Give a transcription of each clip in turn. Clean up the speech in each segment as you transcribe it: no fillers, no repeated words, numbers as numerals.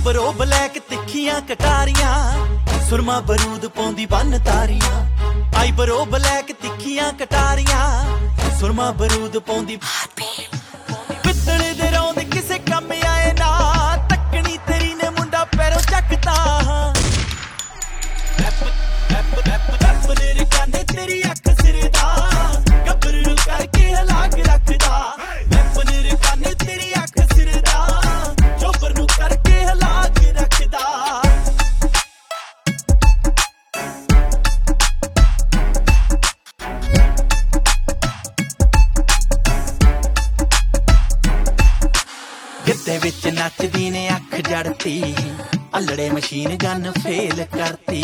ਬਰੋ black ਤਿੱਖੀਆਂ ਕਟਾਰੀਆਂ ਸੁਰਮਾ ਬਰੂਦ ਪਾਉਂਦੀ ਬੰਨ ਤਾਰੀਆਂ ਆਈ ਬਰੋ black ਤਿੱਖੀਆਂ ਕਟਾਰੀਆਂ ਸੁਰਮਾ ਬਰੂਦ ਪਾਉਂਦੀ ਪਿੱਤਲ ਦੇ ਰੌਂਦ ਕਿਸੇ ਕੰਮ ਆਏ ਨਾ ਤੱਕਣੀ ਤੇਰੀ ਨੇ ਮੁੰਡਾ ਪੈਰੋਂ ਚੱਕਤਾ ਮੇਰੇ ਕਾਨੇ ਤੇਰੀ ਅੱਖ ਸਿਰੇ ਦਾ ਗੱਭਰੂ ਕਰਕੇ ਹਿਲਾ ਕੇ ਰੱਖਦਾ ਮੇਰੇ ਕਾਨੇ ਤੇਰੀ ਅੱਖ ਸਿਰੇ ਦਾ ਚੋਬਰ ਨੂੰ ਕਰਕੇ ਹਿਲਾ ਕੇ ਰੱਖਦਾ ਗਿੱਧੇ ਵਿੱਚ ਨੱਚਦੀ ਨੇ ਅੱਖ ਜੜਤੀ ਅਲੜੇ ਮਸ਼ੀਨ ਗਨ ਫੇਲ ਕਰਤੀ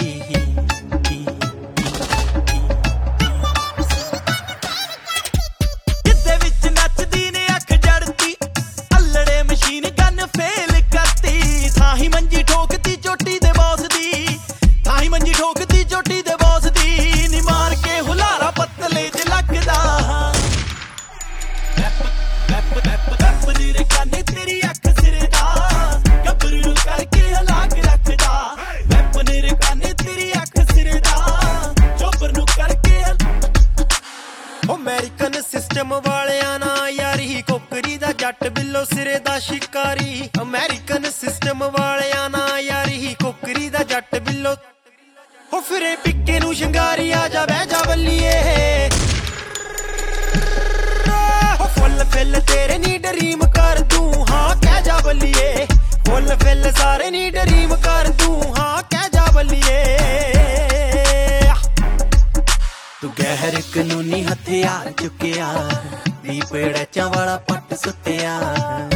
ਗਿੱਧੇ ਵਿੱਚ ਨੱਚਦੀ ਨੇ ਅੱਖ ਜੜਤੀ ਅਲੜੇ ਮਸ਼ੀਨ ਗਨ ਫੇਲ ਕਰਤੀ ਥਾਹੀ ਮੰਜੀ ਠੋਕਦੀ ਚੋਟੀ ਦੇ ਬੌਸ ਦੀ ਥਾਹੀ ਮੰਜੀ ਠੋਕਦੀ ਚੋਟੀ ਦੇ ਬੌਸ ਦੀ ਨੀ ਮਾਰ ਕੇ ਹੁਲਾਰਾ ਪੱਤਲੇ ਚ ਲੱਗਦਾ ਮੇਰੇ ਕਾਨੇ ਤੇਰੀ ਅੱਖ ਸਿਰੇ ਦਾ ਗੱਭਰੂ ਕਰਕੇ ਹਿਲਾ ਕੇ ਰੱਖਦਾ ਮੇਰੇ ਕਾਨੇ ਤੇਰੀ ਅੱਖ ਸਿਰੇ ਦਾ ਚੋਬਰ ਨੂੰ ਕਰਕੇ ਅਮਰੀਕਨ ਸਿਸਟਮ ਵਾਲਿਆਂ ਨਾ ਯਾਰੀ ਕੋਕਰੀ ਦਾ ਜੱਟ ਬਿੱਲੋ ਸਿਰੇ ਦਾ ਸ਼ਿਕਾਰੀ ਅਮਰੀਕਨ ਸਿਸਟਮ ਵਾਲਿਆਂ ਨਾ ਯਾਰੀ ਕੋਕਰੀ ਦਾ ਜੱਟ ਬਿੱਲੋ ਹੋ ਫਿਰੇ ਪਿੱਕੇ ਨੂੰ ਸ਼ਿੰਗਾਰੀ ਆ ਜਾ ਬਹਿ ਜਾ ਬੱਲੀਏ ਫੁੱਲ ਫਿੱਲ ਤੇਰੇ ਨੀ ਡਰੀਮ ਕਰ ਦੂੰ ਹਾਂ ਕਹਿ ਜਾ ਬੱਲੀਏ ਫੁੱਲ ਫਿੱਲ ਸਾਰੇ ਨੀ ਡਰੀਮ ਕਰ ਦੂੰ ਹਾਂ ਕਹਿ ਜਾ ਬੱਲੀਏ ਤੂੰ ਗਹਿਰ ਕਾਨੂੰਨੀ ਹਥਿਆਰ ਚੁੱਕਿਆ ਦੀ ਪੇੜਾਂ ਵਾਲਾ ਪੱਟ ਸੁੱਤਿਆ